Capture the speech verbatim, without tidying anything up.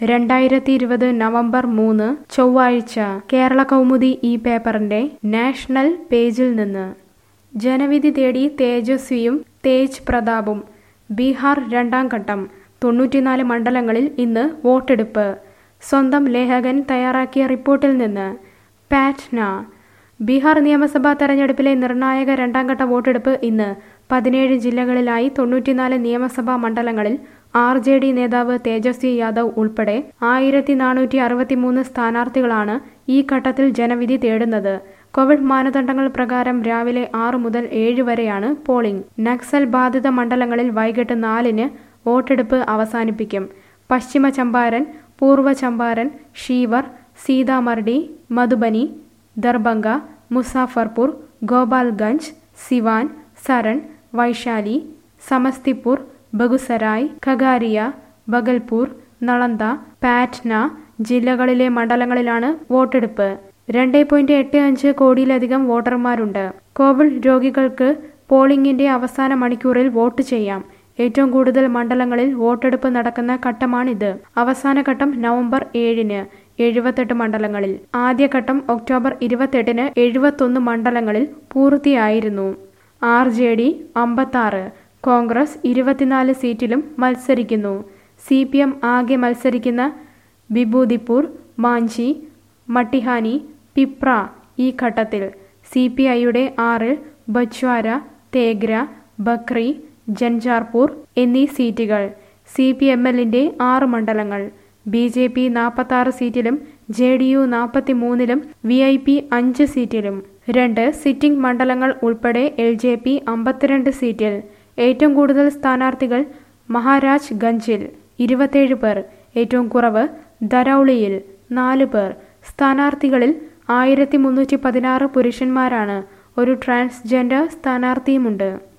രണ്ടായിരത്തി ഇരുപത് നവംബർ മൂന്ന് ചൊവ്വാഴ്ച കേരള കൗമുദി ഈ പേപ്പറിന്റെ നാഷണൽ പേജിൽ നിന്ന് ജനവിധി തേടി തേജസ്വിയും തേജ് പ്രതാപും. ബീഹാർ രണ്ടാം ഘട്ടം തൊണ്ണൂറ്റിനാല് മണ്ഡലങ്ങളിൽ ഇന്ന് വോട്ടെടുപ്പ്. സ്വന്തം ലേഖകൻ തയ്യാറാക്കിയ റിപ്പോർട്ടിൽ നിന്ന്. പാറ്റ്ന. ബീഹാർ നിയമസഭാ തെരഞ്ഞെടുപ്പിലെ നിർണായക രണ്ടാംഘട്ട വോട്ടെടുപ്പ് ഇന്ന്. പതിനേഴ് ജില്ലകളിലായി തൊണ്ണൂറ്റിനാല് നിയമസഭാ മണ്ഡലങ്ങളിൽ ആർ ജെ ഡി നേതാവ് തേജസ്വി യാദവ് ഉൾപ്പെടെ ആയിരത്തി നാനൂറ്റി അറുപത്തിമൂന്ന് സ്ഥാനാർത്ഥികളാണ് ഈ ഘട്ടത്തിൽ ജനവിധി തേടുന്നത്. കോവിഡ് മാനദണ്ഡങ്ങൾ പ്രകാരം രാവിലെ ആറ് മുതൽ ഏഴ് വരെയാണ് പോളിംഗ്. നക്സൽ ബാധിത മണ്ഡലങ്ങളിൽ വൈകിട്ട് നാലിന് വോട്ടെടുപ്പ് അവസാനിപ്പിക്കും. പശ്ചിമ ചമ്പാരൻ, പൂർവ്വ ചമ്പാരൻ, ഷീവർ, സീതാമർഡി, മധുബനി, ദർഭംഗ, മുസാഫർപൂർ, ഗോപാൽഗഞ്ച്, സിവാൻ, സരൺ, വൈശാലി, സമസ്തിപൂർ, ബഗുസരായ്, ഖഗാരിയ, ബഗൽപൂർ, നളന്ദ, പാറ്റ്ന ജില്ലകളിലെ മണ്ഡലങ്ങളിലാണ് വോട്ടെടുപ്പ്. രണ്ട് പോയിന്റ് എട്ട് അഞ്ച് കോടിയിലധികം വോട്ടർമാരുണ്ട്. കോവിഡ് രോഗികൾക്ക് പോളിംഗിന്റെ അവസാന മണിക്കൂറിൽ വോട്ട് ചെയ്യാം. ഏറ്റവും കൂടുതൽ മണ്ഡലങ്ങളിൽ വോട്ടെടുപ്പ് നടക്കുന്ന ഘട്ടമാണിത്. അവസാന ഘട്ടം നവംബർ ഏഴിന് എഴുപത്തെട്ട് മണ്ഡലങ്ങളിൽ. ആദ്യഘട്ടം ഒക്ടോബർ ഇരുപത്തെട്ടിന് എഴുപത്തൊന്ന് മണ്ഡലങ്ങളിൽ പൂർത്തിയായിരുന്നു. ആർ ജെ ഡി അമ്പത്താറ്, കോൺഗ്രസ് ഇരുപത്തിനാല് സീറ്റിലും മത്സരിക്കുന്നു. സി പി എം ആകെ മത്സരിക്കുന്ന ബിബൂദിപ്പൂർ, മാഞ്ചി, മട്ടിഹാനി, പിപ്ര ഈ ഘട്ടത്തിൽ. സി പി ഐയുടെ ആറിൽ ബച്ച്വാര, തേഗ്ര, ബക്രി, ജൻജാർപൂർ എന്നീ സീറ്റുകൾ. സി പി എം എല്ലിന്റെ ആറ് മണ്ഡലങ്ങൾ. ബി ജെ പി നാൽപ്പത്താറ് സീറ്റിലും ജെ ഡി യു നാൽപ്പത്തിമൂന്നിലും വി ഐ പി അഞ്ച് സീറ്റിലും. രണ്ട് സിറ്റിംഗ് മണ്ഡലങ്ങൾ ഉൾപ്പെടെ എൽ ജെ പി അമ്പത്തിരണ്ട് സീറ്റിൽ. ഏറ്റവും കൂടുതൽ സ്ഥാനാർത്ഥികൾ മഹാരാജ് ഗഞ്ചിൽ ഇരുപത്തേഴ് പേർ. ഏറ്റവും കുറവ് ധരൗളിയിൽ നാല് പേർ. സ്ഥാനാർത്ഥികളിൽ ആയിരത്തി മുന്നൂറ്റി പതിനാറ് പുരുഷന്മാരാണ്. ഒരു ട്രാൻസ്ജെൻഡർ സ്ഥാനാർത്ഥിയുമുണ്ട്.